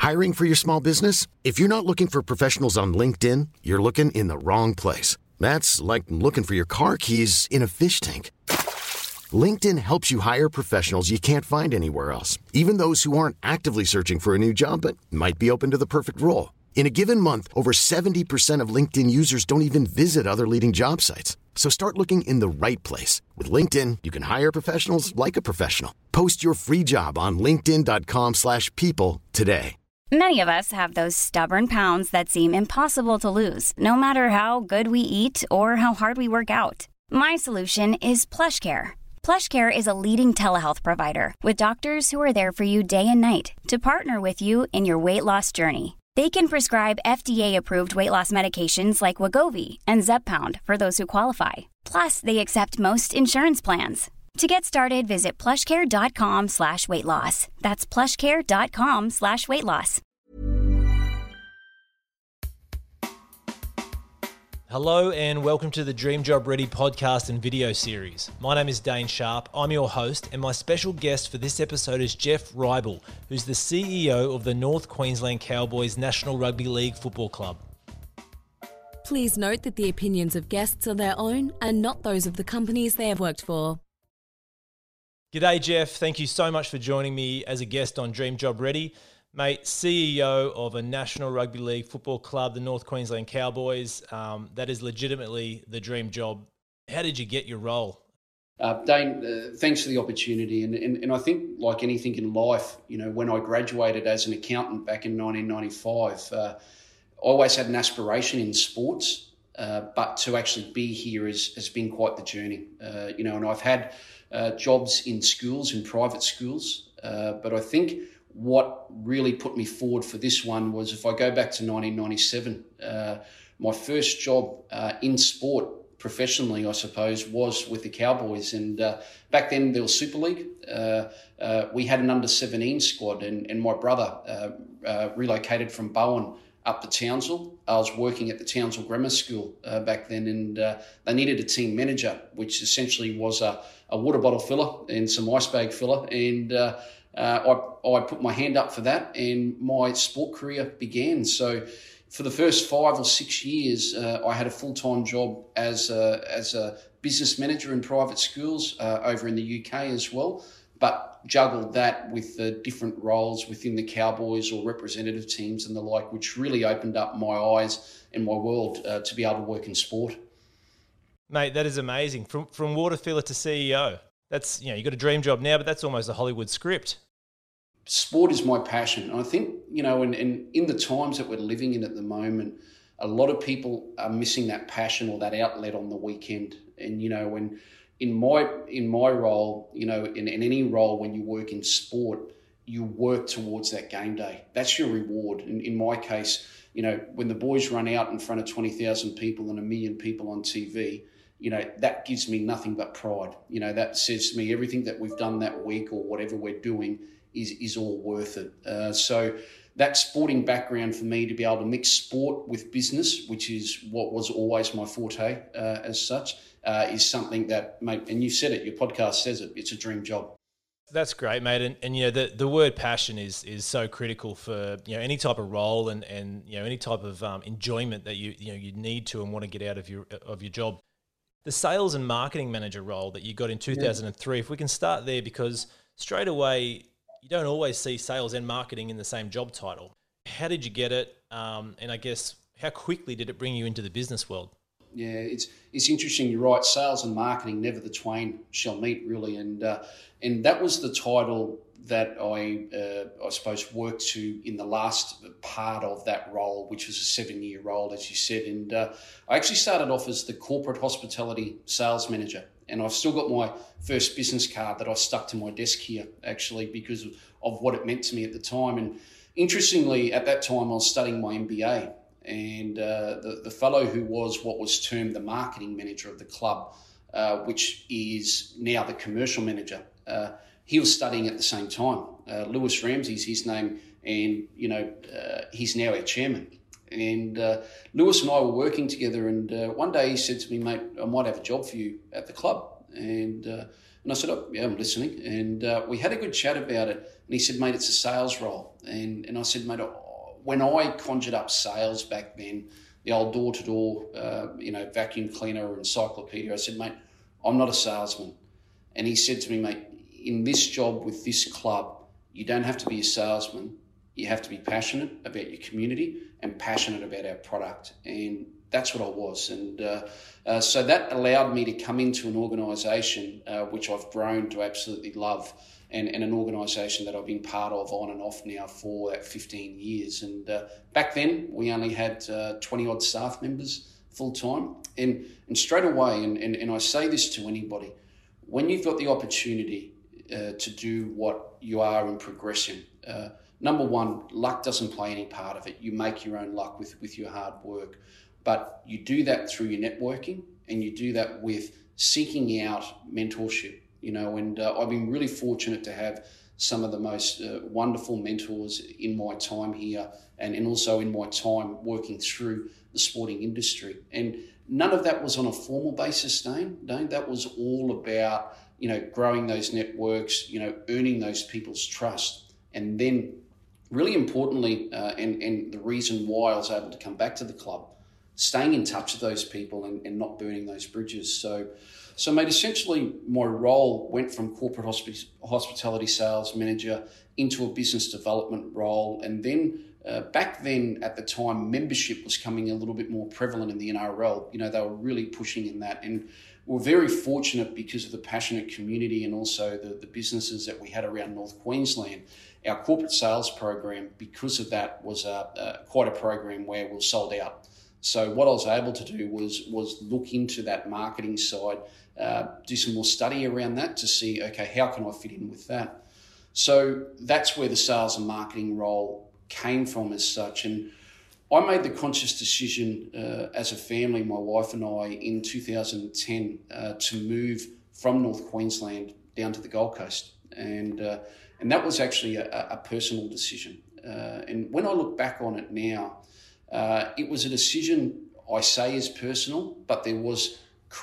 Hiring for your small business? If you're not looking for professionals on LinkedIn, you're looking in the wrong place. That's like looking for your car keys in a fish tank. LinkedIn helps you hire professionals you can't find anywhere else, even those who aren't actively searching for a new job but might be open to the perfect role. In a given month, over 70% of LinkedIn users don't even visit other leading job sites. So start looking in the right place. With LinkedIn, you can hire professionals like a professional. Post your free job on linkedin.com/people today. Many of us have those stubborn pounds that seem impossible to lose, no matter how good we eat or how hard we work out. My solution is PlushCare. PlushCare is a leading telehealth provider with doctors who are there for you day and night to partner with you in your weight loss journey. They can prescribe FDA-approved weight loss medications like Wegovy and Zepbound for those who qualify. Plus, they accept most insurance plans. To get started, visit plushcare.com/weightloss. That's plushcare.com/weightloss. Hello and welcome to the Dream Job Ready podcast and video series. My name is Dane Sharp, I'm your host, and my special guest for this episode is Geoff Ribble, who's the CEO of the North Queensland Cowboys National Rugby League Football Club. Please note that the opinions of guests are their own and not those of the companies they have worked for. G'day Geoff, thank you so much for joining me as a guest on Dream Job Ready. Mate, CEO of a National Rugby League football club, the North Queensland Cowboys. That is legitimately the dream job. How did you get your role? Dane, thanks for the opportunity. And I think, like anything in life, you know, when I graduated as an accountant back in 1995, I always had an aspiration in sports, but to actually be here has been quite the journey. And I've had jobs in schools, in private schools, but I think what really put me forward for this one was, if I go back to 1997, my first job in sport professionally, I suppose, was with the Cowboys. And back then there was Super League. We had an under-17 squad, and my brother relocated from Bowen up to Townsville. I was working at the Townsville Grammar School back then, and they needed a team manager, which essentially was a water bottle filler and some ice bag filler. And I put my hand up for that, and my sport career began. So for the first 5 or 6 years, I had a full-time job as a business manager in private schools over in the UK as well, but juggled that with the different roles within the Cowboys or representative teams and the like, which really opened up my eyes and my world to be able to work in sport. Mate, that is amazing. From water filler to CEO. That's, you got a dream job now, but that's almost a Hollywood script. Sport is my passion. And I think, and in the times that we're living in at the moment, a lot of people are missing that passion or that outlet on the weekend. And, when in my role, in any role when you work in sport, you work towards that game day. That's your reward. In my case, when the boys run out in front of 20,000 people and 1 million people on TV, that gives me nothing but pride. That says to me everything that we've done that week or whatever we're doing is all worth it. So that sporting background for me to be able to mix sport with business, which is what was always my forte as such, is something that, mate, and you said it, your podcast says it, it's a dream job. That's great, mate. And the word passion is so critical for any type of role and any type of enjoyment that you need to and want to get out of your job. The sales and marketing manager role that you got in 2003, if we can start there, because straight away you don't always see sales and marketing in the same job title. How did you get it? And I guess how quickly did it bring you into the business world? Yeah, it's interesting. You're right. Sales and marketing, never the twain shall meet, really. And that was the title that I suppose worked to in the last part of that role, which was a 7-year role, as you said. And I actually started off as the corporate hospitality sales manager. And I've still got my first business card that I stuck to my desk here, actually, because of what it meant to me at the time. And interestingly, at that time, I was studying my MBA. And the fellow who was what was termed the marketing manager of the club, which is now the commercial manager, he was studying at the same time. Lewis Ramsey's his name, and he's now our chairman. And Lewis and I were working together, and one day he said to me, "Mate, I might have a job for you at the club." And I said, "Oh, yeah, I'm listening." And we had a good chat about it. And he said, "Mate, it's a sales role." And I said, mate, when I conjured up sales back then, the old door-to-door, vacuum cleaner or encyclopedia, I said, mate, I'm not a salesman. And he said to me, mate, in this job with this club, you don't have to be a salesman. You have to be passionate about your community and passionate about our product. And that's what I was. And so that allowed me to come into an organisation which I've grown to absolutely love, and an organisation that I've been part of on and off now for 15 years. And back then, we only had 20-odd staff members full-time. And straight away, and I say this to anybody, when you've got the opportunity to do what you are in progression, number one, luck doesn't play any part of it. You make your own luck with your hard work. But you do that through your networking, and you do that with seeking out mentorship, and I've been really fortunate to have some of the most wonderful mentors in my time here and also in my time working through the sporting industry. And none of that was on a formal basis, Dane. That was all about, growing those networks, earning those people's trust. And then really importantly, and the reason why I was able to come back to the club, staying in touch with those people and not burning those bridges. So mate, essentially my role went from corporate hospitality sales manager into a business development role. And then back then at the time, membership was coming a little bit more prevalent in the NRL. They were really pushing in that. And we're very fortunate because of the passionate community and also the businesses that we had around North Queensland. Our corporate sales program, because of that, was quite a program where we were sold out. So what I was able to do was look into that marketing side, do some more study around that to see, okay, how can I fit in with that? So that's where the sales and marketing role came from as such. And I made the conscious decision as a family, my wife and I, in 2010 to move from North Queensland down to the Gold Coast. And that was actually a personal decision. And when I look back on it now, it was a decision I say is personal, but there was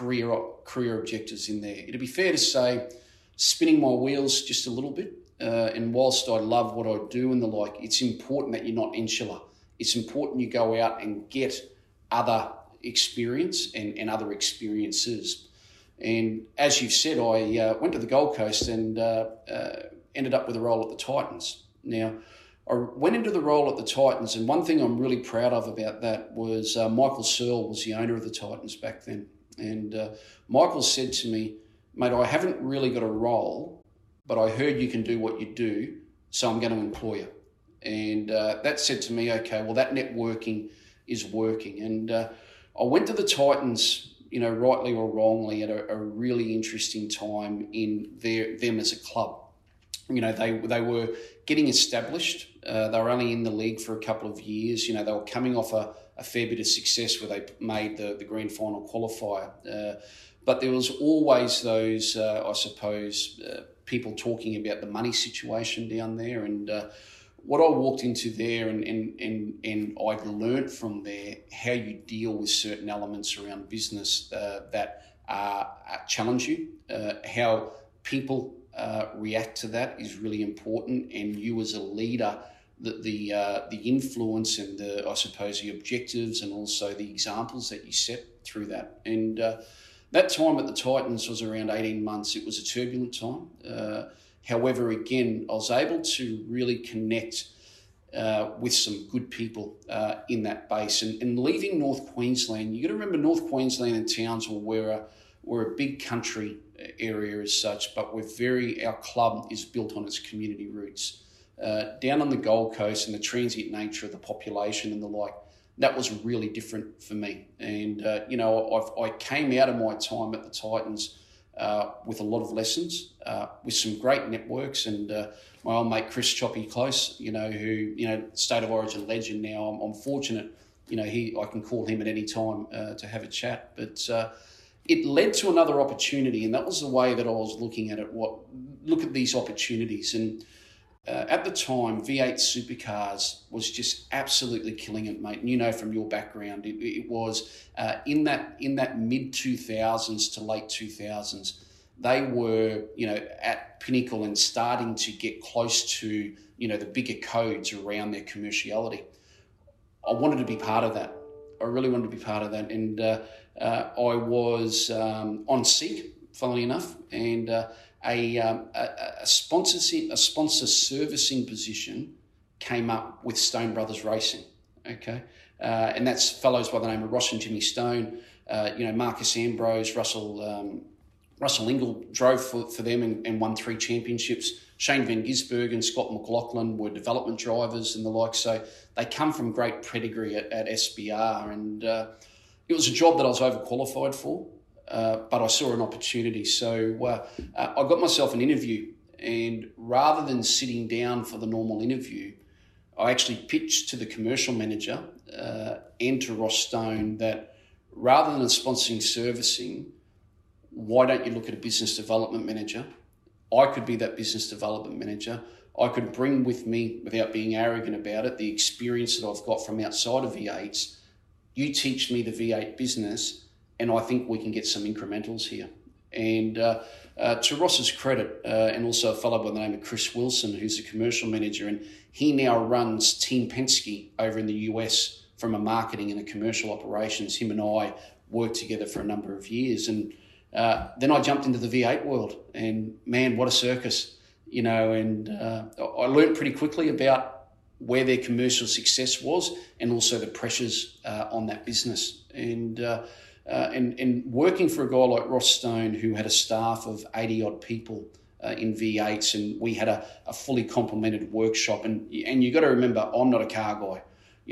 career objectives in there. It'd be fair to say spinning my wheels just a little bit. And whilst I love what I do and the like, it's important that you're not insular. It's important you go out and get other experience and other experiences. And as you've said, I went to the Gold Coast and ended up with a role at the Titans. Now, I went into the role at the Titans, and one thing I'm really proud of about that was Michael Searle was the owner of the Titans back then. And Michael said to me, mate, I haven't really got a role, but I heard you can do what you do, so I'm going to employ you. And that said to me, okay, well, that networking is working. And I went to the Titans, rightly or wrongly, at a really interesting time in them as a club. They were getting established. They were only in the league for a couple of years. They were coming off a fair bit of success where they made the grand final qualifier. But there was always those, people talking about the money situation down there. And what I walked into there and I've learnt from there how you deal with certain elements around business that challenge you, how people react to that is really important, and you as a leader, the influence and the objectives and also the examples that you set through that. And that time at the Titans was around 18 months. It was a turbulent time. However, again, I was able to really connect with some good people in that base. And leaving North Queensland, you got to remember North Queensland and Townsville we're a big country area as such, but our club is built on its community roots. Down on the Gold Coast and the transient nature of the population and the like, that was really different for me. And, I came out of my time at the Titans with a lot of lessons, with some great networks, and my old mate Chris Choppy Close, who, State of Origin legend now. I'm fortunate, I can call him at any time to have a chat. But it led to another opportunity, and that was the way that I was looking at it. Look at these opportunities. And at the time, V8 Supercars was just absolutely killing it, mate. And from your background, it was in that mid-2000s to late 2000s, they were, at pinnacle and starting to get close to, the bigger codes around their commerciality. I wanted to be part of that. I really wanted to be part of that. And I was on SIG, funnily enough, and a sponsor servicing position came up with Stone Brothers Racing. Okay. And that's fellows by the name of Ross and Jimmy Stone, Marcus Ambrose, Russell Ingall drove for them and won 3 championships. Shane Van Gisbergen and Scott McLaughlin were development drivers and the like. So they come from great pedigree at SBR. And it was a job that I was overqualified for, but I saw an opportunity. So I got myself an interview. And rather than sitting down for the normal interview, I actually pitched to the commercial manager and to Ross Stone that rather than sponsoring servicing, why don't you look at a business development manager? I could be that business development manager. I could bring with me, without being arrogant about it, the experience that I've got from outside of V8s. You teach me the V8 business, and I think we can get some incrementals here. And to Ross's credit, and also a fellow by the name of Chris Wilson, who's a commercial manager, and he now runs Team Penske over in the US from a marketing and a commercial operations. Him and I worked together for a number of years. And then I jumped into the V8 world, and man, what a circus, and I learned pretty quickly about where their commercial success was and also the pressures on that business. And working for a guy like Ross Stone, who had a staff of 80 odd people in V8s, and we had a fully complemented workshop. And you got to remember, I'm not a car guy.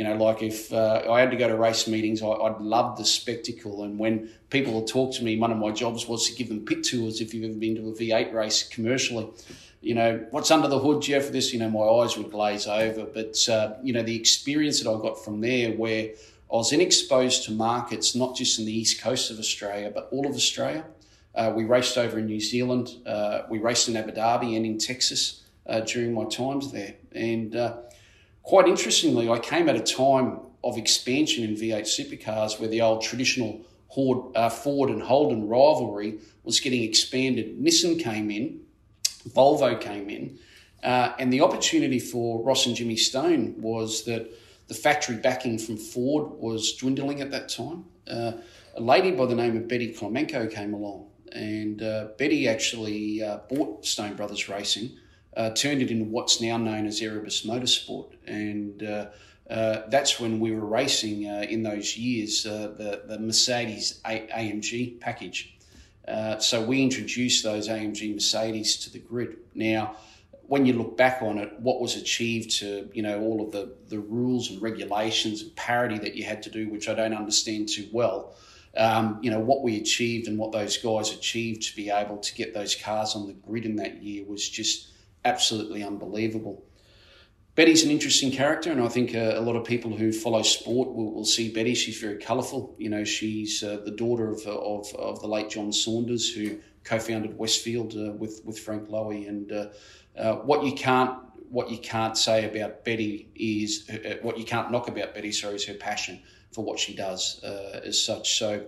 If I had to go to race meetings, I'd love the spectacle. And when people would talk to me, one of my jobs was to give them pit tours. If you've ever been to a V8 race commercially, what's under the hood, Jeff? This, my eyes would glaze over. But, the experience that I got from there, where I was then exposed to markets, not just in the east coast of Australia, but all of Australia. We raced over in New Zealand. We raced in Abu Dhabi and in Texas during my times there. And quite interestingly, I came at a time of expansion in V8 supercars where the old traditional Ford and Holden rivalry was getting expanded. Nissan came in, Volvo came in, and the opportunity for Ross and Jimmy Stone was that the factory backing from Ford was dwindling at that time. A lady by the name of Betty Klemenko came along, and Betty actually bought Stone Brothers Racing, turned it into what's now known as Erebus Motorsport. And that's when we were racing in those years, the Mercedes AMG package. So we introduced those AMG Mercedes to the grid. Now, when you look back on it, what was achieved to, all of the rules and regulations and parity that you had to do, which I don't understand too well, what we achieved and what those guys achieved to be able to get those cars on the grid in that year was just absolutely unbelievable. Betty's an interesting character, and I think a lot of people who follow sport will see Betty. She's very colourful. She's the daughter of the late John Saunders, who co-founded Westfield with Frank Lowy. And what you can't say about Betty is what you can't knock about Betty. Is her passion for what she does as such. So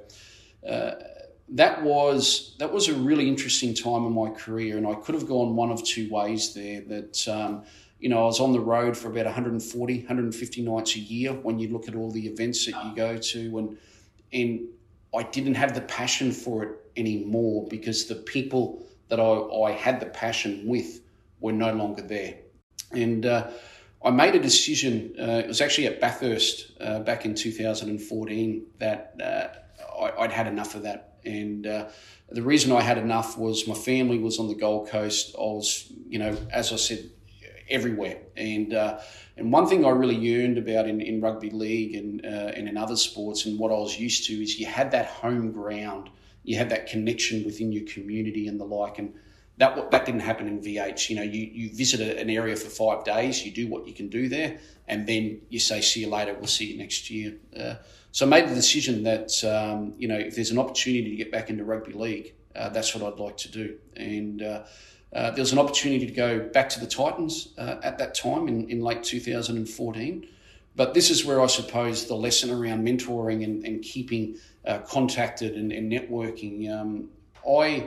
that was a really interesting time in my career, and I could have gone one of two ways there. That I was on the road for about 140, 150 nights a year when you look at all the events that you go to, and I didn't have the passion for it anymore because the people that I had the passion with were no longer there. And I made a decision, it was actually at Bathurst back in 2014, that I'd had enough of that. And the reason I had enough was my family was on the Gold Coast. I was, as I said, everywhere. And one thing I really yearned about in rugby league and in other sports, and what I was used to, is you had that home ground, you had that connection within your community and the like. And that didn't happen in V8. You visit an area for 5 days, you do what you can do there, and then you say, see you later, we'll see you next year. So I made the decision that, if there's an opportunity to get back into rugby league, that's what I'd like to do. And there was an opportunity to go back to the Titans at that time in late 2014. But this is where I suppose the lesson around mentoring and keeping contacted and networking. I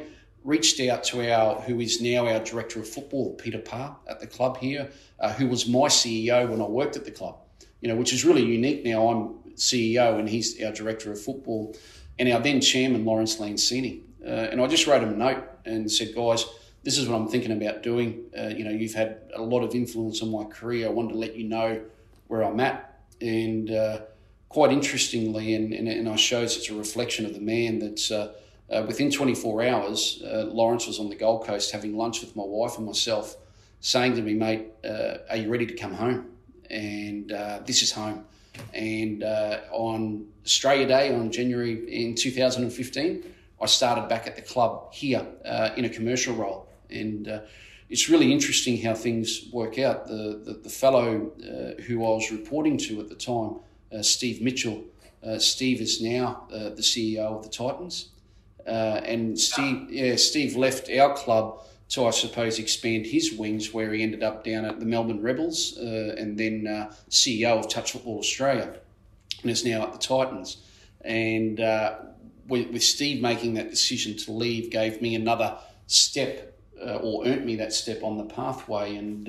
reached out to who is now our director of football, Peter Parr, at the club here, who was my CEO when I worked at the club, which is really unique now. I'm CEO and he's our director of football, and our then chairman, Lawrence Lancini. And I just wrote him a note and said, guys, this is what I'm thinking about doing. You've had a lot of influence on my career. I wanted to let you know where I'm at. And quite interestingly, and I shows it's a reflection of the man that's within 24 hours, Lawrence was on the Gold Coast having lunch with my wife and myself, saying to me, mate, are you ready to come home? And this is home. And on Australia Day, on January in 2015, I started back at the club here in a commercial role. And it's really interesting how things work out. The fellow who I was reporting to at the time, Steve Mitchell, Steve is now the CEO of the Titans. And Steve left our club to, I suppose, expand his wings, where he ended up down at the Melbourne Rebels and then CEO of Touch Football Australia, and is now at the Titans. And with Steve making that decision to leave gave me another step or earned me that step on the pathway. And,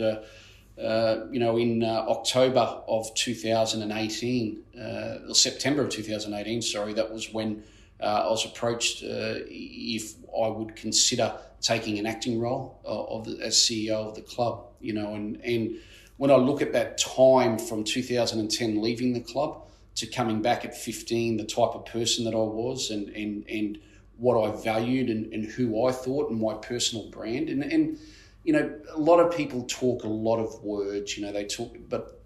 in October of 2018, or September of 2018, sorry, that was when I was approached if I would consider taking an acting role as CEO of the club, and when I look at that time from 2010 leaving the club to coming back at 15, the type of person that I was and what I valued and who I thought and my personal brand. And a lot of people talk a lot of words, they talk, but,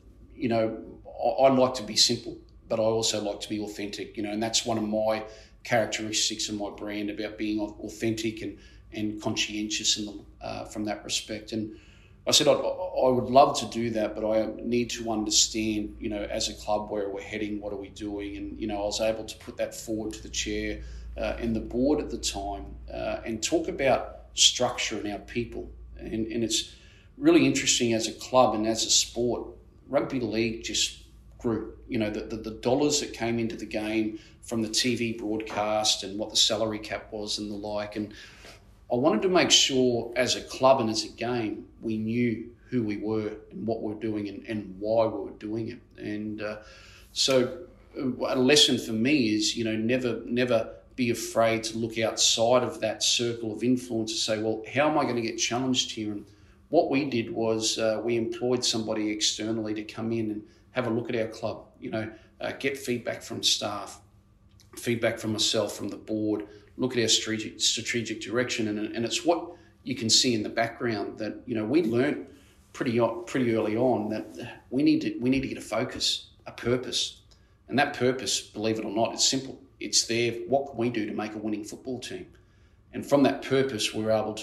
I like to be simple, but I also like to be authentic, and that's one of my characteristics of my brand, about being authentic and conscientious from that respect. And I said I would love to do that, but I need to understand, as a club, where we're heading, what are we doing? And, I was able to put that forward to the chair and the board at the time and talk about structure and our people. And it's really interesting as a club and as a sport, rugby league just grew. The dollars that came into the game from the TV broadcast and what the salary cap was and the like. And I wanted to make sure as a club and as a game, we knew who we were and what we were doing and why we were doing it. And so a lesson for me is, never be afraid to look outside of that circle of influence and say, well, how am I going to get challenged here? And what we did was we employed somebody externally to come in and have a look at our club, get feedback from staff, feedback from myself, from the board, look at our strategic direction. And it's what you can see in the background that, we learned pretty early on that we need to get a focus, a purpose. And that purpose, believe it or not, it's simple. It's there. What can we do to make a winning football team? And from that purpose, we're able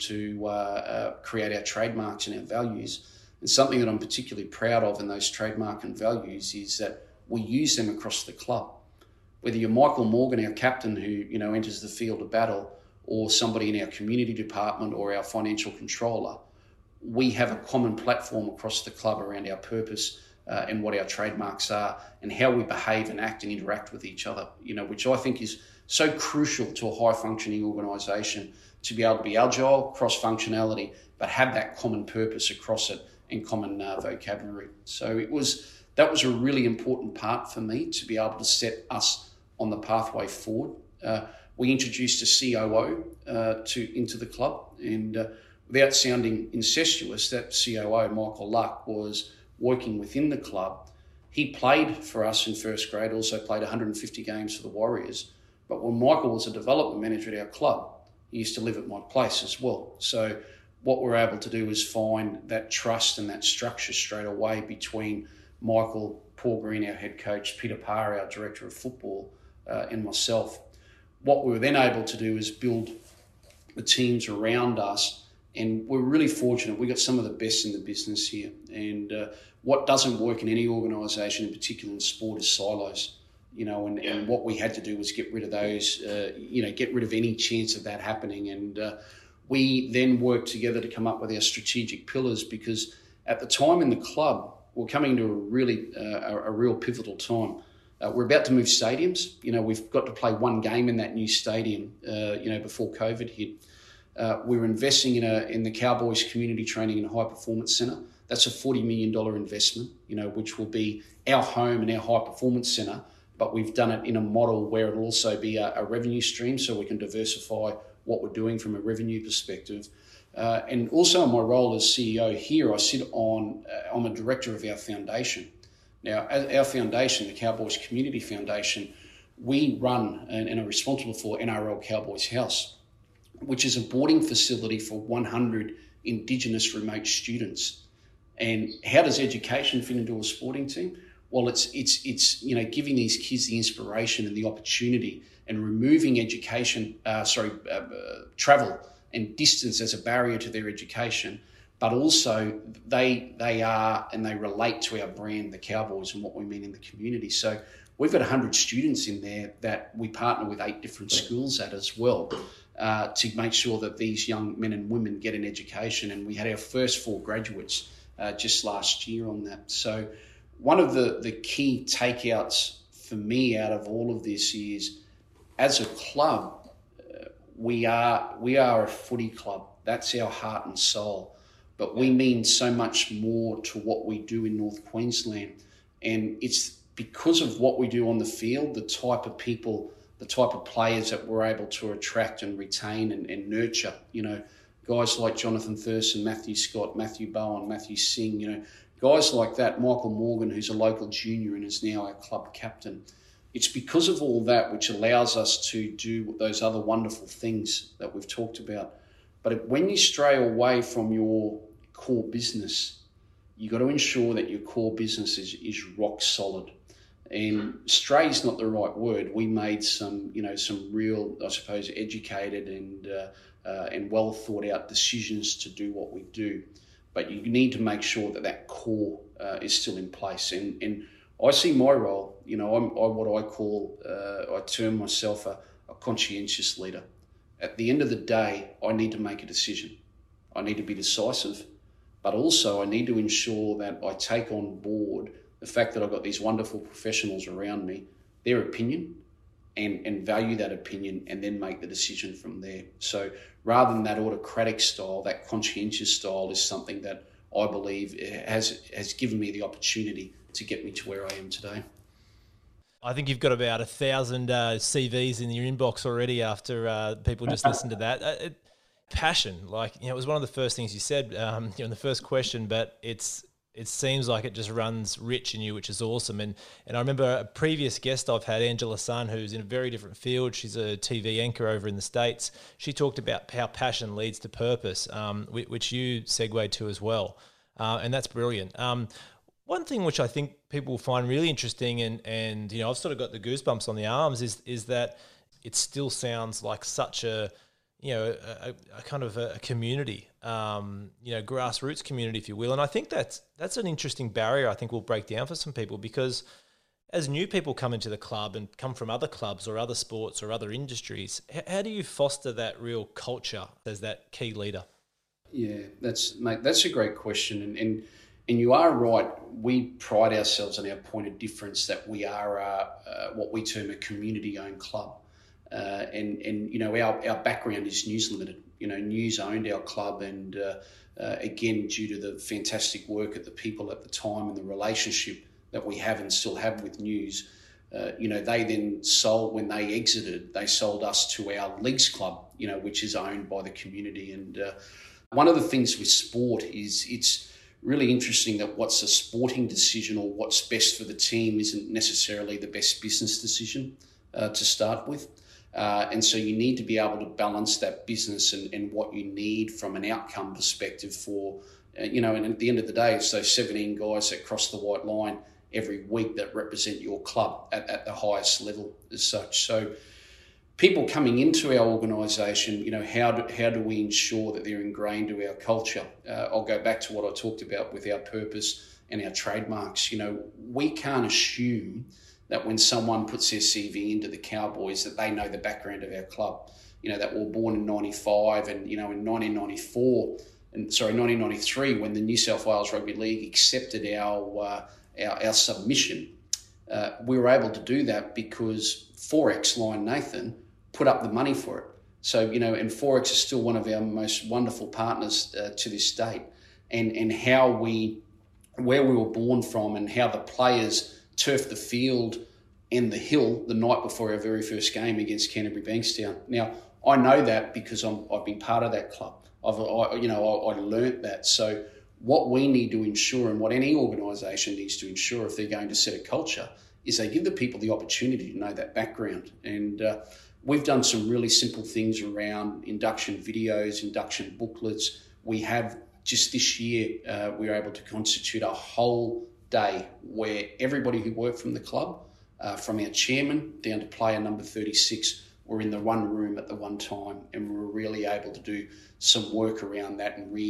to create our trademarks and our values. And something that I'm particularly proud of in those trademark and values is that we use them across the club. Whether you're Michael Morgan, our captain, who enters the field of battle, or somebody in our community department or our financial controller, we have a common platform across the club around our purpose and what our trademarks are and how we behave and act and interact with each other, which I think is so crucial to a high-functioning organisation, to be able to be agile, cross-functionality, but have that common purpose across it and common vocabulary. So that was a really important part for me, to be able to set us on the pathway forward. We introduced a COO into the club, and without sounding incestuous, that COO, Michael Luck, was working within the club. He played for us in first grade, also played 150 games for the Warriors. But when Michael was a development manager at our club, he used to live at my place as well. So what we're able to do is find that trust and that structure straight away between Michael, Paul Green, our head coach, Peter Parr, our director of football, and myself. What we were then able to do is build the teams around us, and we're really fortunate. We got some of the best in the business here. And what doesn't work in any organisation, in particular in sport, is silos. And what we had to do was get rid of those, get rid of any chance of that happening. And we then worked together to come up with our strategic pillars, because at the time in the club, we're coming to a real pivotal time. We're about to move stadiums. We've got to play one game in that new stadium, before COVID hit. We're investing in the Cowboys Community Training and High Performance Centre. That's a $40 million investment, which will be our home and our high performance centre, but we've done it in a model where it'll also be a revenue stream so we can diversify what we're doing from a revenue perspective. And also in my role as CEO here, I sit on, I'm a director of our foundation. Now, our foundation, the Cowboys Community Foundation, we run and are responsible for NRL Cowboys House, which is a boarding facility for 100 Indigenous remote students. And how does education fit into a sporting team? Well, it's giving these kids the inspiration and the opportunity and removing travel and distance as a barrier to their education. But also they are and they relate to our brand, the Cowboys, and what we mean in the community. So we've got 100 students in there that we partner with 8 different schools at as well to make sure that these young men and women get an education. And we had our first 4 graduates just last year on that. So one of the key takeouts for me out of all of this is, as a club, we are a footy club. That's our heart and soul. But we mean so much more to what we do in North Queensland. And it's because of what we do on the field, the type of people, the type of players that we're able to attract and retain and nurture. Guys like Jonathan Thurston, Matthew Scott, Matthew Bowen, Matthew Singh, guys like that, Michael Morgan, who's a local junior and is now our club captain. It's because of all that which allows us to do those other wonderful things that we've talked about. But when you stray away from your core business, you've got to ensure that your core business is rock solid. And stray is not the right word. We made some real, I suppose, educated and well thought out decisions to do what we do. But you need to make sure that core is still in place. And I see my role, I term myself a conscientious leader. At the end of the day, I need to make a decision. I need to be decisive, but also I need to ensure that I take on board the fact that I've got these wonderful professionals around me, their opinion, and value that opinion, and then make the decision from there. So rather than that autocratic style, that conscientious style is something that I believe has given me the opportunity to get me to where I am today. I think you've got about 1,000 CVs in your inbox already after people just listen to that. Passion, it was one of the first things you said in the first question, but it seems like it just runs rich in you, which is awesome. And I remember a previous guest I've had, Angela Sun, who's in a very different field. She's a TV anchor over in the States. She talked about how passion leads to purpose, which you segued to as well. And that's brilliant. One thing which I think people will find really interesting, and I've sort of got the goosebumps on the arms, is that it still sounds like such a kind of a community, grassroots community, if you will. And I think that's an interesting barrier I think will break down for some people, because as new people come into the club and come from other clubs or other sports or other industries, how do you foster that real culture as that key leader? Yeah, that's a great question. And you are right. We pride ourselves on our point of difference that we are what we term a community-owned club. Our background is News Limited. News owned our club, and again, due to the fantastic work of the people at the time and the relationship that we have and still have with News, they then sold, when they exited, they sold us to our Leagues Club, which is owned by the community. And one of the things with sport is it's really interesting that what's a sporting decision or what's best for the team isn't necessarily the best business decision to start with. And so you need to be able to balance that business and what you need from an outcome perspective for, and at the end of the day, it's those 17 guys that cross the white line every week that represent your club at the highest level as such. So people coming into our organisation, how do we ensure that they're ingrained to our culture? I'll go back to what I talked about with our purpose and our trademarks. We can't assume that when someone puts their CV into the Cowboys that they know the background of our club. That we were born in 95 and, in 1993, when the New South Wales Rugby League accepted our submission, we were able to do that because Forex Line Nathan put up the money for it. So, and Forex is still one of our most wonderful partners to this date. And where we were born from and how the players turfed the field and the hill the night before our very first game against Canterbury Bankstown. Now, I know that because I've been part of that club. I learnt that. So what we need to ensure, and what any organisation needs to ensure if they're going to set a culture, is they give the people the opportunity to know that background. And we've done some really simple things around induction videos, induction booklets. We have, just this year, we were able to constitute a whole day where everybody who worked from the club, from our chairman down to player number 36, were in the one room at the one time, and we were really able to do some work around that and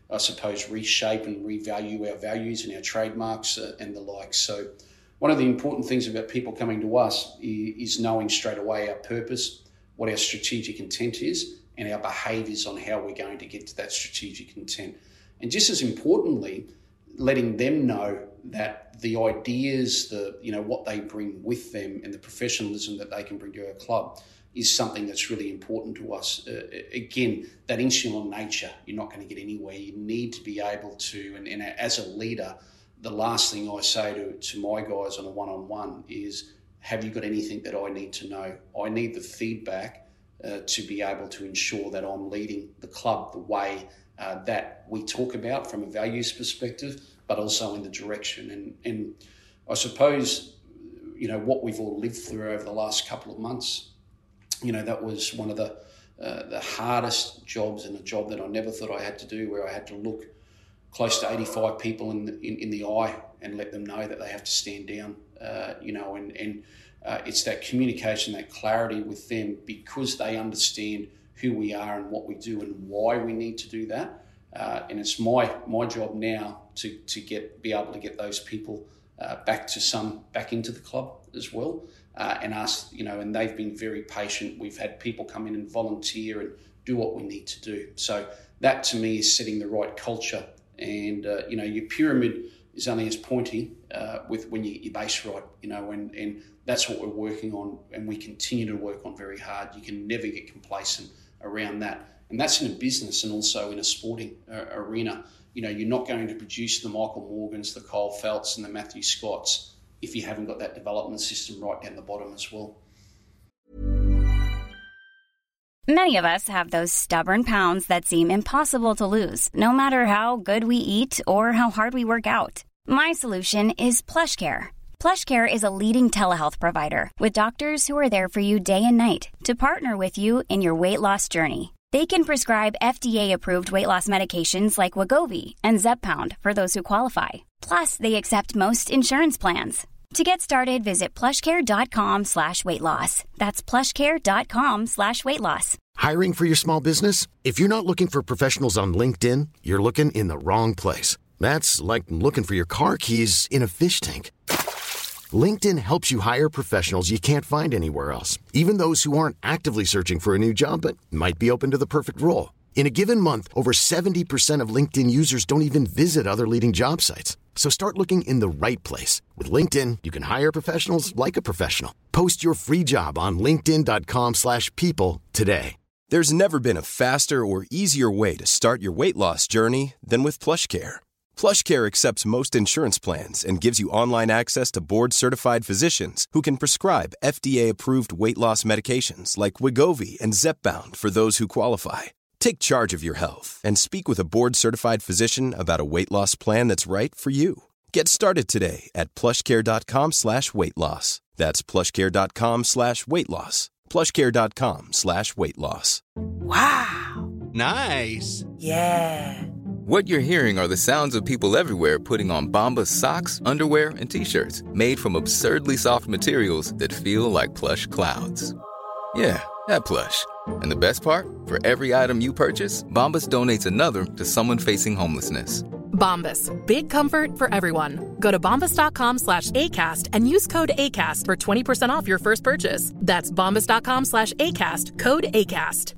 reshape and revalue our values and our trademarks and the like. So one of the important things about people coming to us is knowing straight away our purpose, what our strategic intent is, and our behaviours on how we're going to get to that strategic intent. And just as importantly, letting them know that the ideas, what they bring with them and the professionalism that they can bring to our club is something that's really important to us. Again, that insular nature, you're not going to get anywhere. You need to be able to, and as a leader, the last thing I say to my guys on a one-on-one is, have you got anything that I need to know? I need the feedback to be able to ensure that I'm leading the club the way that we talk about from a values perspective, but also in the direction. And I suppose, what we've all lived through over the last couple of months, that was one of the hardest jobs, and a job that I never thought I had to do, where I had to look close to 85 people in the eye and let them know that they have to stand down, and it's that communication, that clarity with them, because they understand who we are and what we do and why we need to do that. And it's my job now to be able to get those people back into the club as well, and ask, and they've been very patient. We've had people come in and volunteer and do what we need to do. So that to me is setting the right culture. And your pyramid is only as pointy with when you get your base right, and that's what we're working on, and we continue to work on very hard. You can never get complacent around that. And that's in a business and also in a sporting arena. You're not going to produce the Michael Morgans, the Kyle Felts and the Matthew Scotts if you haven't got that development system right down the bottom as well. Many of us have those stubborn pounds that seem impossible to lose, no matter how good we eat or how hard we work out. My solution is PlushCare. PlushCare is a leading telehealth provider with doctors who are there for you day and night to partner with you in your weight loss journey. They can prescribe FDA-approved weight loss medications like Wegovy and Zepbound for those who qualify. Plus, they accept most insurance plans. To get started, visit plushcare.com/weightloss. That's plushcare.com/weightloss. Hiring for your small business? If you're not looking for professionals on LinkedIn, you're looking in the wrong place. That's like looking for your car keys in a fish tank. LinkedIn helps you hire professionals you can't find anywhere else, even those who aren't actively searching for a new job but might be open to the perfect role. In a given month, over 70% of LinkedIn users don't even visit other leading job sites. So start looking in the right place. With LinkedIn, you can hire professionals like a professional. Post your free job on linkedin.com/people today. There's never been a faster or easier way to start your weight loss journey than with PlushCare. PlushCare accepts most insurance plans and gives you online access to board-certified physicians who can prescribe FDA-approved weight loss medications like Wegovy and Zepbound for those who qualify. Take charge of your health and speak with a board-certified physician about a weight loss plan that's right for you. Get started today at plushcare.com/weightloss. That's plushcare.com/weightloss. plushcare.com/weightloss. Wow. Nice. Yeah. What you're hearing are the sounds of people everywhere putting on Bombas socks, underwear, and T-shirts made from absurdly soft materials that feel like plush clouds. Yeah, that plush. And the best part? For every item you purchase, Bombas donates another to someone facing homelessness. Bombas. Big comfort for everyone. Go to bombas.com/ACAST and use code ACAST for 20% off your first purchase. That's bombas.com/ACAST. Code ACAST.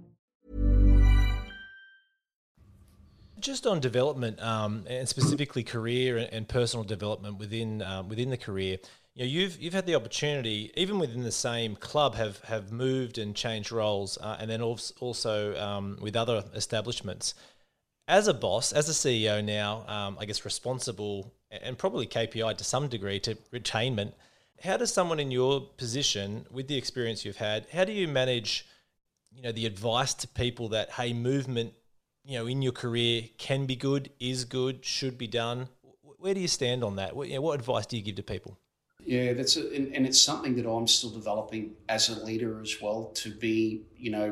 Just on development, and specifically career and personal development within the career, you've had the opportunity, even within the same club, have moved and changed roles, and then also with other establishments. As a boss, as a CEO now, I guess responsible and probably KPI to some degree to retainment, how does someone in your position, with the experience you've had, how do you manage, the advice to people that, hey, movement, in your career can be good, is good, should be done? Where do you stand on that? What advice do you give to people? Yeah, and it's something that I'm still developing as a leader as well, to be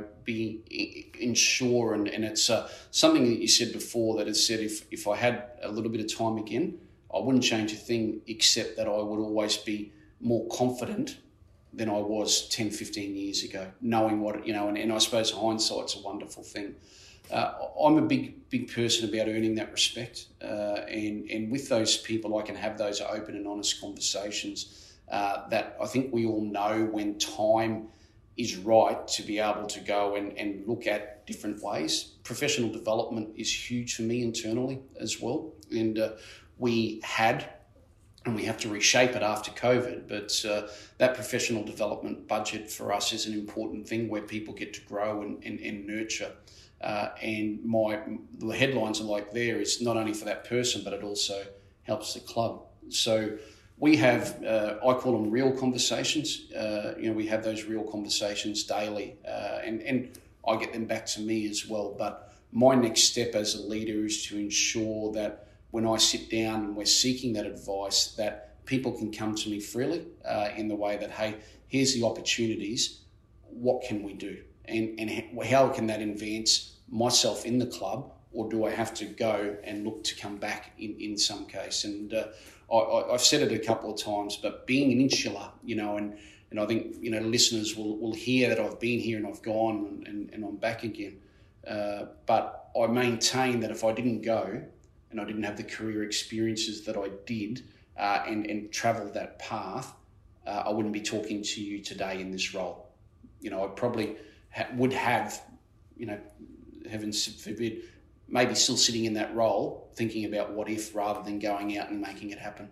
ensure, and it's something that you said before, that has said if I had a little bit of time again, I wouldn't change a thing, except that I would always be more confident than I was 10, 15 years ago, knowing what, and I suppose hindsight's a wonderful thing. I'm a big person about earning that respect, and with those people, I can have those open and honest conversations that I think we all know when time is right to be able to go and look at different ways. Professional development is huge for me internally as well, and we have to reshape it after COVID, but that professional development budget for us is an important thing where people get to grow and nurture. And the headlines are like there is not only for that person, but it also helps the club. So we have, I call them real conversations. We have those real conversations daily, and I get them back to me as well. But my next step as a leader is to ensure that when I sit down and we're seeking that advice, that people can come to me freely in the way that, hey, here's the opportunities. What can we do? And how can that advance myself in the club, or do I have to go and look to come back in some case? And I've said it a couple of times, but being an insular, and I think, listeners will hear that I've been here and I've gone and I'm back again. But I maintain that if I didn't go and I didn't have the career experiences that I did and travelled that path, I wouldn't be talking to you today in this role. I probably would have, heaven forbid, maybe still sitting in that role, thinking about what if, rather than going out and making it happen.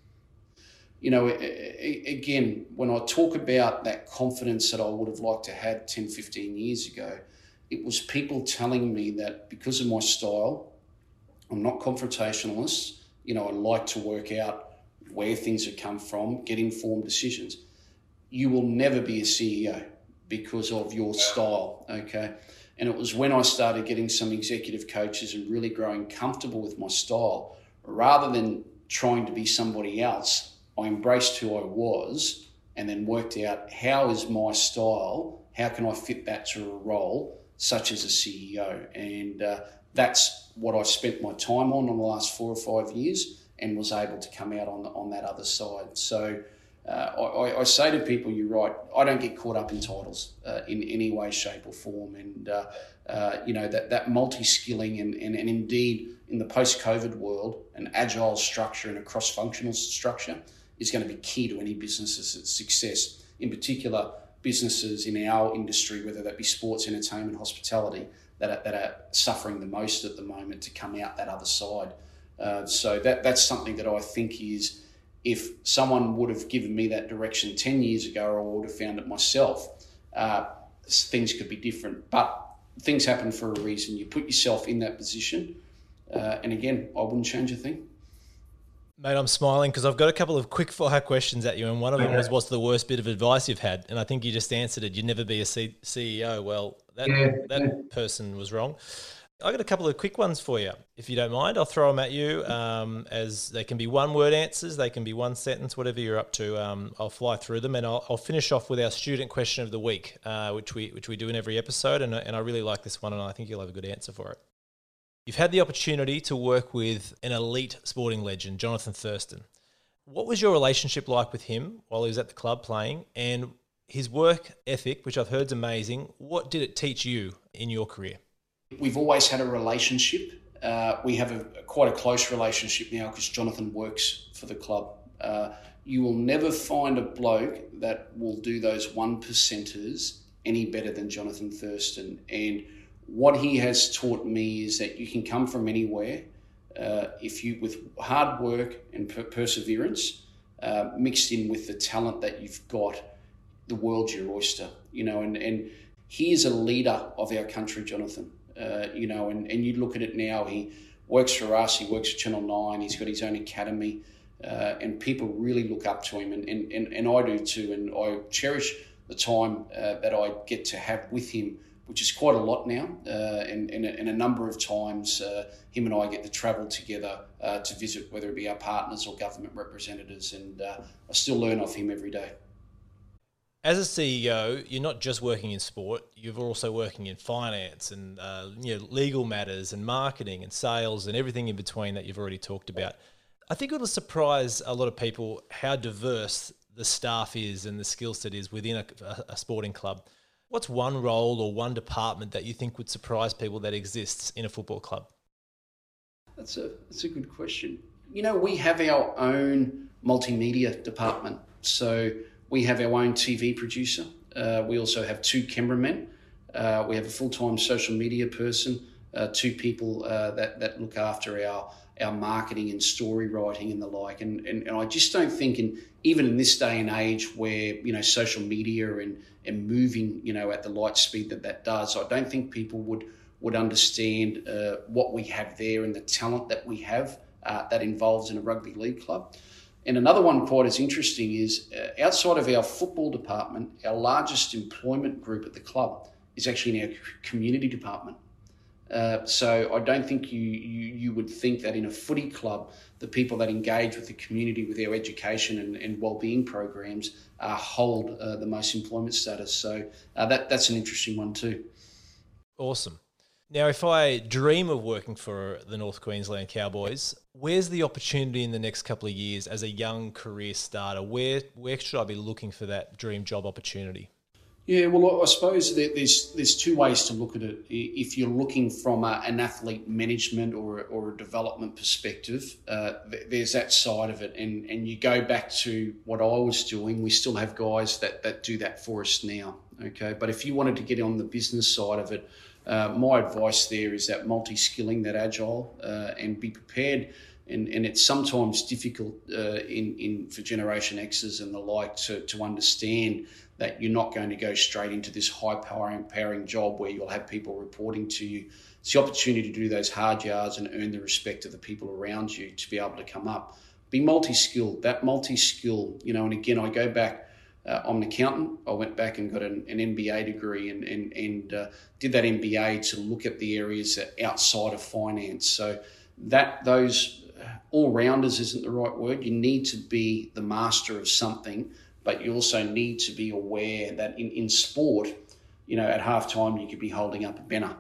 Again, when I talk about that confidence that I would have liked to have 10, 15 years ago, it was people telling me that because of my style, I'm not confrontationalist. I like to work out where things have come from, get informed decisions. You will never be a CEO because of your style, okay? And it was when I started getting some executive coaches and really growing comfortable with my style, rather than trying to be somebody else, I embraced who I was and then worked out, how is my style, how can I fit that to a role such as a CEO? And that's what I spent my time on the last 4 or 5 years, and was able to come out on that other side. So I say to people, you're right, I don't get caught up in titles in any way, shape or form. And, that multi-skilling and indeed in the post-COVID world, an agile structure and a cross-functional structure is going to be key to any business's success. In particular, businesses in our industry, whether that be sports, entertainment, hospitality, that are suffering the most at the moment, to come out that other side. So that's something that I think is, if someone would have given me that direction 10 years ago, or I would have found it myself, things could be different. But things happen for a reason. You put yourself in that position. And again, I wouldn't change a thing. Mate, I'm smiling because I've got a couple of quick fire questions at you, and one of them was, what's the worst bit of advice you've had? And I think you just answered it. You'd never be a CEO. Well, that person was wrong. I got a couple of quick ones for you, if you don't mind. I'll throw them at you, as they can be one-word answers, they can be one sentence, whatever you're up to. I'll fly through them, and I'll finish off with our student question of the week, which we do in every episode, and I really like this one, and I think you'll have a good answer for it. You've had the opportunity to work with an elite sporting legend, Jonathan Thurston. What was your relationship like with him while he was at the club playing, and his work ethic, which I've heard is amazing? What did it teach you in your career? We've always had a relationship. We have quite a close relationship now because Jonathan works for the club. You will never find a bloke that will do those 1%ers any better than Jonathan Thurston. And what he has taught me is that you can come from anywhere if you, with hard work and perseverance, mixed in with the talent that you've got, the world's your oyster, and he is a leader of our country, Jonathan, and you look at it now, he works for us, he works for Channel 9, he's got his own academy, and people really look up to him, and I do too, and I cherish the time that I get to have with him, which is quite a lot now, and a number of times him and I get to travel together to visit, whether it be our partners or government representatives, and I still learn off him every day. As a CEO, you're not just working in sport, you're also working in finance and legal matters and marketing and sales and everything in between that you've already talked about. I think it'll surprise a lot of people how diverse the staff is and the skill set is within a sporting club. What's one role or one department that you think would surprise people that exists in a football club? That's a good question. We have our own multimedia department. So we have our own TV producer. We also have 2 cameramen. We have a full-time social media person, 2 people that look after our marketing and story writing and the like. And I just don't think, even in this day and age where, social media and moving, at the light speed that does, I don't think people would understand what we have there and the talent that we have that involves in a rugby league club. And another one quite as interesting is outside of our football department, our largest employment group at the club is actually in our community department. So I don't think you would think that in a footy club, the people that engage with the community with our education and wellbeing programs hold the most employment status. So that's an interesting one too. Awesome. Now, if I dream of working for the North Queensland Cowboys, where's the opportunity in the next couple of years as a young career starter? Where should I be looking for that dream job opportunity? Yeah, well, I suppose there's 2 ways to look at it. If you're looking from an athlete management or a development perspective, there's that side of it. And you go back to what I was doing, we still have guys that do that for us now, okay? But if you wanted to get on the business side of it, my advice there is that multi-skilling, that agile, and be prepared. And it's sometimes difficult for Generation X's and the like to understand that you're not going to go straight into this high-powering job where you'll have people reporting to you. It's the opportunity to do those hard yards and earn the respect of the people around you to be able to come up. Be multi-skilled. That multi-skill, and again, I go back, I'm an accountant. I went back and got an MBA degree and did that MBA to look at the areas that outside of finance. So those all-rounders isn't the right word. You need to be the master of something, but you also need to be aware that in sport, at halftime you could be holding up a banner,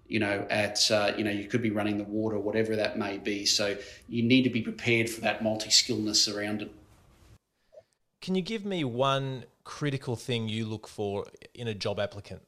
you could be running the water, whatever that may be. So you need to be prepared for that multi-skillness around it. Can you give me one critical thing you look for in a job applicant?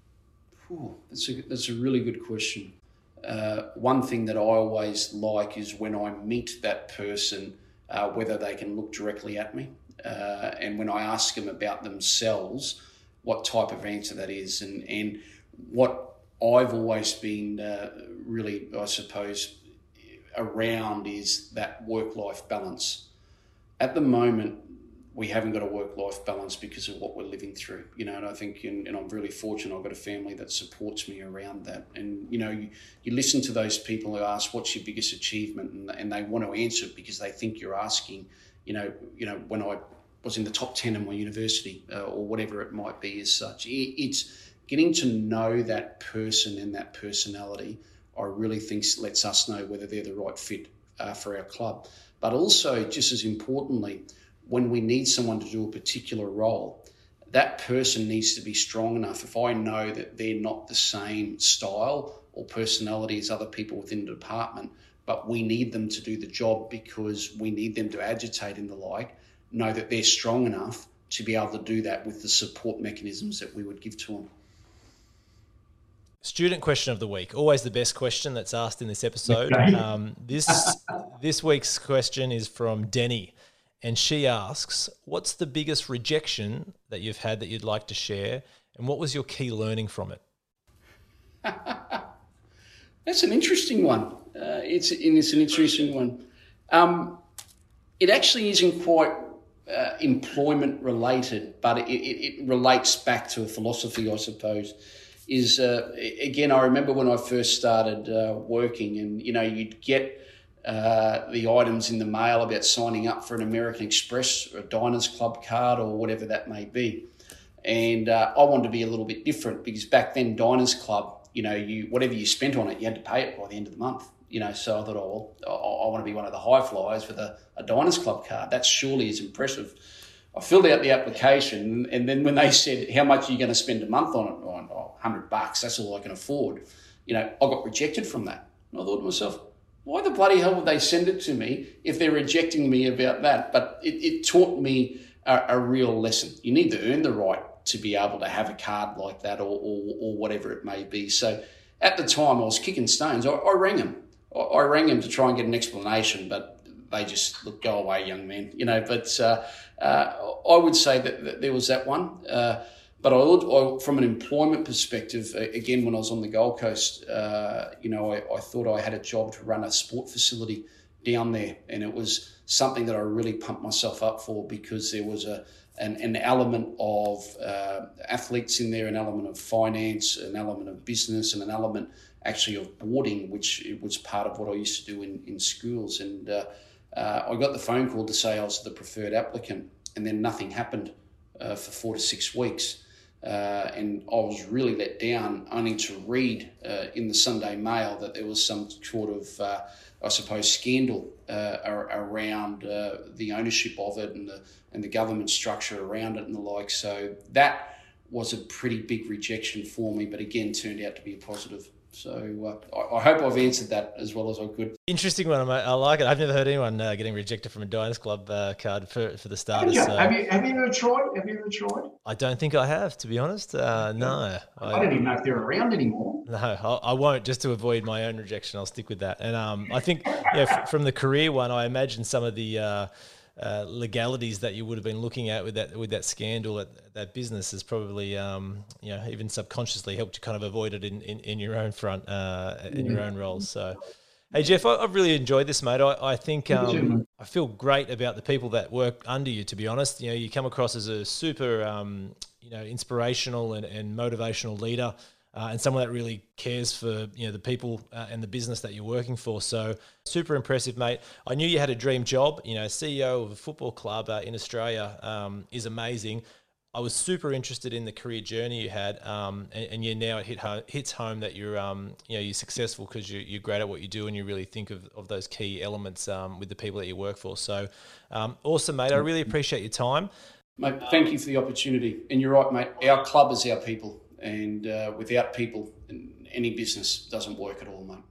That's a really good question. One thing that I always like is when I meet that person, whether they can look directly at me, and when I ask them about themselves, what type of answer that is. And what I've always been really, I suppose, around is that work-life balance. At the moment, we haven't got a work-life balance because of what we're living through, and I think, and I'm really fortunate, I've got a family that supports me around that. And, you listen to those people who ask, what's your biggest achievement? And they want to answer it because they think you're asking, when I was in the top 10 in my university or whatever it might be as such. It's getting to know that person and that personality, I really think lets us know whether they're the right fit for our club. But also, just as importantly, when we need someone to do a particular role, that person needs to be strong enough. If I know that they're not the same style or personality as other people within the department, but we need them to do the job because we need them to agitate and the like, know that they're strong enough to be able to do that with the support mechanisms that we would give to them. Student question of the week, always the best question that's asked in this episode. This week's question is from Denny. And she asks, what's the biggest rejection that you've had that you'd like to share? And what was your key learning from it? That's an interesting one. It's an interesting one. It actually isn't quite employment related, but it relates back to a philosophy, I suppose. Is again, I remember when I first started working, and you'd get the items in the mail about signing up for an American Express or a Diners Club card or whatever that may be. And I wanted to be a little bit different, because back then Diners Club, whatever you spent on it, you had to pay it by the end of the month. So I thought, I want to be one of the high flyers with a Diners Club card. That surely is impressive. I filled out the application, and then when they said, how much are you going to spend a month on it? I went, $100, that's all I can afford. I got rejected from that. And I thought to myself, why the bloody hell would they send it to me if they're rejecting me about that? But it taught me a real lesson. You need to earn the right to be able to have a card like that or whatever it may be. So at the time I was kicking stones. I rang them. I rang them to try and get an explanation, but they just, look, go away, young man. But I would say that there was that one. But I, from an employment perspective, again, when I was on the Gold Coast, I thought I had a job to run a sport facility down there, and it was something that I really pumped myself up for, because there was an element of athletes in there, an element of finance, an element of business, and an element actually of boarding, which it was part of what I used to do in schools. And I got the phone call to say I was the preferred applicant, and then nothing happened for 4 to 6 weeks. And I was really let down, only to read in the Sunday Mail that there was some sort of, I suppose, scandal around the ownership of it and the government structure around it and the like. So that was a pretty big rejection for me, but again, turned out to be a positive. So I hope I've answered that as well as I could. Interesting one, mate. I like it. I've never heard anyone getting rejected from a Diners Club card for the starters. Have you ever tried? I don't think I have, to be honest. No. I don't even know if they're around anymore. No, I won't, just to avoid my own rejection. I'll stick with that. And I think from the career one, I imagine some of the legalities that you would have been looking at with that scandal at that business has probably even subconsciously helped you kind of avoid it in your own front in your own roles. So hey Jeff, I've really enjoyed this, mate. I think I feel great about the people that work under you, to be honest. You come across as a super inspirational and motivational leader. And someone that really cares for the people and the business that you're working for. So super impressive, mate. I knew you had a dream job. CEO of a football club in Australia is amazing. I was super interested in the career journey you had, and now it hits home that you're successful because you're great at what you do, and you really think of those key elements with the people that you work for. So awesome, mate. I really appreciate your time. Mate, thank you for the opportunity. And you're right, mate. Our club is our people. And without people, any business doesn't work at all, mate.